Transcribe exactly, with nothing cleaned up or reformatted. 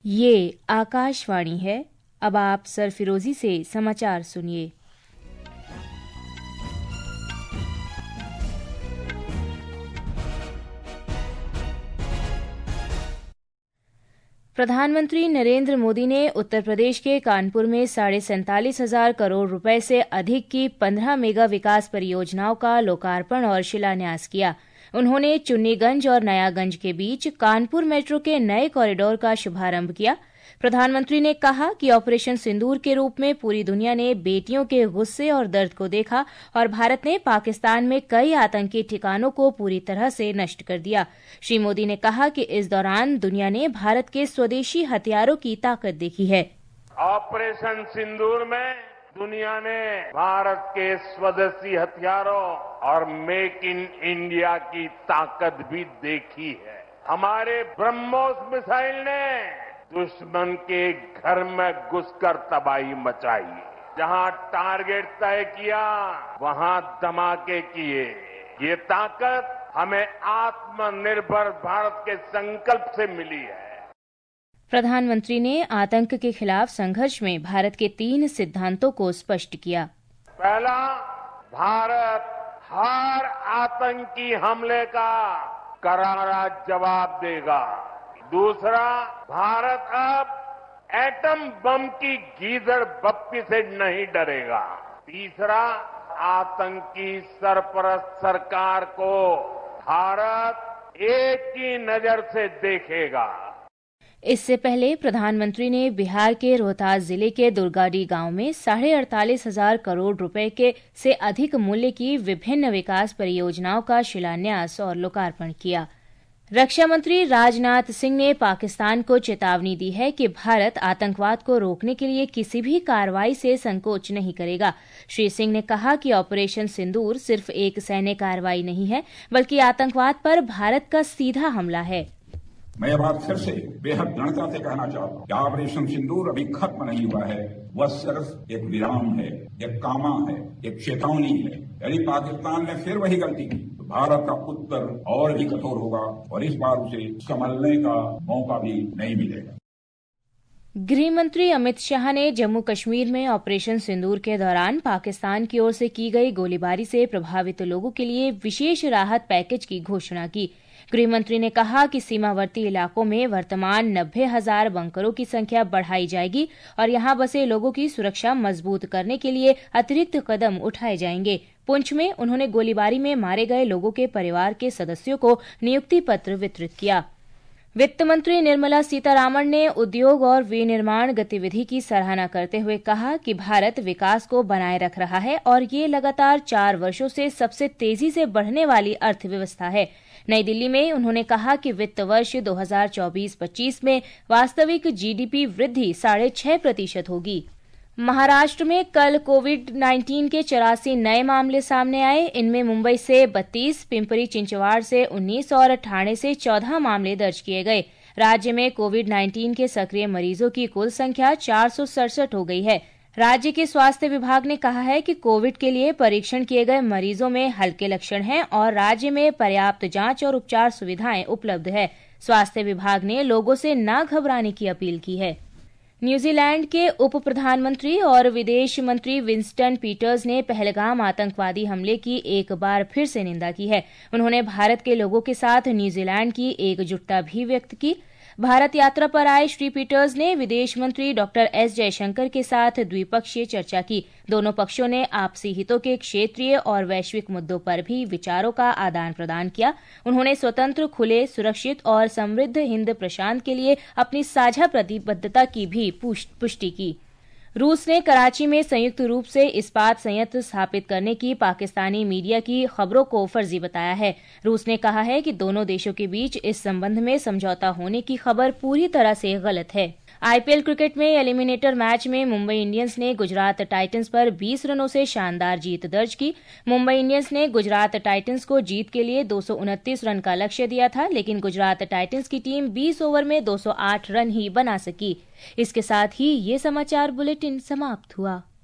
ये आकाशवाणी है। अब आप सरफिरोजी से समाचार सुनिए। प्रधानमंत्री नरेंद्र मोदी ने उत्तर प्रदेश के कानपुर में साढ़े सैंतालीस हजार करोड़ रुपए से अधिक की पंद्रह मेगा विकास परियोजनाओं का लोकार्पण और शिलान्यास किया। उन्होंने चुन्नीगंज और नयागंज के बीच कानपुर मेट्रो के नए कॉरिडोर का शुभारंभ किया। प्रधानमंत्री ने कहा कि ऑपरेशन सिंदूर के रूप में पूरी दुनिया ने बेटियों के गुस्से और दर्द को देखा और भारत ने पाकिस्तान में कई आतंकी ठिकानों को पूरी तरह से नष्ट कर दिया। श्री मोदी ने कहा कि इस दौरान दुनिया ने भारत के स्वदेशी हथियारों की ताकत देखी है। ऑपरेशन सिंदूर में दुनिया ने भारत के स्वदेशी हथियारों और मेक इन इंडिया की ताकत भी देखी है। हमारे ब्रह्मोस मिसाइल ने दुश्मन के घर में घुसकर तबाही मचाई। जहां टारगेट तय किया वहां धमाके किए। ये ताकत हमें आत्मनिर्भर भारत के संकल्प से मिली है। प्रधानमंत्री ने आतंक के खिलाफ संघर्ष में भारत के तीन सिद्धांतों को स्पष्ट किया। पहला, भारत हर आतंकी हमले का करारा जवाब देगा। दूसरा, भारत अब एटम बम की गीदड़ बप्पी से नहीं डरेगा। तीसरा, आतंकी सरपरस्त सरकार को भारत एक ही नजर से देखेगा। इससे पहले प्रधानमंत्री ने बिहार के रोहतास जिले के दुर्गाडी गांव में साढ़े अड़तालीस हजार करोड़ रुपए के से अधिक मूल्य की विभिन्न विकास परियोजनाओं का शिलान्यास और लोकार्पण किया। रक्षा मंत्री राजनाथ सिंह ने पाकिस्तान को चेतावनी दी है कि भारत आतंकवाद को रोकने के लिए किसी भी कार्रवाई से संकोच नहीं करेगा। श्री सिंह ने कहा कि ऑपरेशन सिंदूर सिर्फ एक सैन्य कार्रवाई नहीं है, बल्कि आतंकवाद पर भारत का सीधा हमला है। मैं अब आप फिर से बेहद दृढ़ता से कहना चाहता हूँ कि ऑपरेशन सिंदूर अभी खत्म नहीं हुआ है। वह सिर्फ एक विराम है, एक कामा है, एक चेतावनी है। यदि पाकिस्तान ने फिर वही गलती की तो भारत का उत्तर और भी कठोर होगा और इस बार उसे संभलने का मौका भी नहीं मिलेगा। गृह मंत्री अमित शाह ने जम्मू कश्मीर में ऑपरेशन सिंदूर के दौरान पाकिस्तान की ओर से की गई गोलीबारी से प्रभावित लोगों के लिए विशेष राहत पैकेज की घोषणा की। गृहमंत्री ने कहा कि सीमावर्ती इलाकों में वर्तमान नब्बे हजार बंकरों की संख्या बढ़ाई जाएगी और यहां बसे लोगों की सुरक्षा मजबूत करने के लिए अतिरिक्त कदम उठाए जाएंगे। पुंछ में उन्होंने गोलीबारी में मारे गए लोगों के परिवार के सदस्यों को नियुक्ति पत्र वितरित किया। वित्त मंत्री निर्मला सीतारामन ने उद्योग और विनिर्माण गतिविधि की सराहना करते हुए कहा कि भारत विकास को बनाए रख रहा है और ये लगातार चार वर्षों से सबसे तेजी से बढ़ने वाली अर्थव्यवस्था है। नई दिल्ली में उन्होंने कहा कि वित्त वर्ष दो हजार चौबीस पच्चीस में वास्तविक जीडीपी वृद्धि साढ़े छह प्रतिशत होगी। महाराष्ट्र में कल कोविड नाइन्टीन के चौरासी नए मामले सामने आए। इनमें मुंबई से बत्तीस, पिंपरी चिंचवाड़ से उन्नीस और ठाणे से चौदह मामले दर्ज किए गए। राज्य में कोविड नाइन्टीन के सक्रिय मरीजों की कुल संख्या चार सौ सड़सठ हो गई है। राज्य के स्वास्थ्य विभाग ने कहा है कि कोविड के लिए परीक्षण किए गए मरीजों में हल्के लक्षण हैं और राज्य में पर्याप्त जांच और उपचार सुविधाएं उपलब्ध है। स्वास्थ्य विभाग ने लोगों से न घबराने की अपील की है। न्यूजीलैंड के उप प्रधानमंत्री और विदेश मंत्री विंस्टन पीटर्स ने पहलगाम आतंकवादी हमले की एक बार फिर से निंदा की है। उन्होंने भारत के लोगों के साथ न्यूजीलैंड की एकजुटता भी व्यक्त की। भारत यात्रा पर आए श्री पीटर्स ने विदेश मंत्री डॉक्टर एस जयशंकर के साथ द्विपक्षीय चर्चा की। दोनों पक्षों ने आपसी हितों के क्षेत्रीय और वैश्विक मुद्दों पर भी विचारों का आदान प्रदान किया। उन्होंने स्वतंत्र, खुले, सुरक्षित और समृद्ध हिंद प्रशांत के लिए अपनी साझा प्रतिबद्धता की भी पुष्टि की। रूस ने कराची में संयुक्त रूप से इस्पात संयंत्र स्थापित करने की पाकिस्तानी मीडिया की खबरों को फर्जी बताया है। रूस ने कहा है कि दोनों देशों के बीच इस संबंध में समझौता होने की खबर पूरी तरह से गलत है। आईपीएल क्रिकेट में एलिमिनेटर मैच में मुंबई इंडियंस ने गुजरात टाइटंस पर बीस रनों से शानदार जीत दर्ज की। मुंबई इंडियंस ने गुजरात टाइटंस को जीत के लिए दो सौ उनतीस रन का लक्ष्य दिया था, लेकिन गुजरात टाइटंस की टीम बीस ओवर में दो सौ आठ रन ही बना सकी। इसके साथ ही ये समाचार बुलेटिन समाप्त हुआ।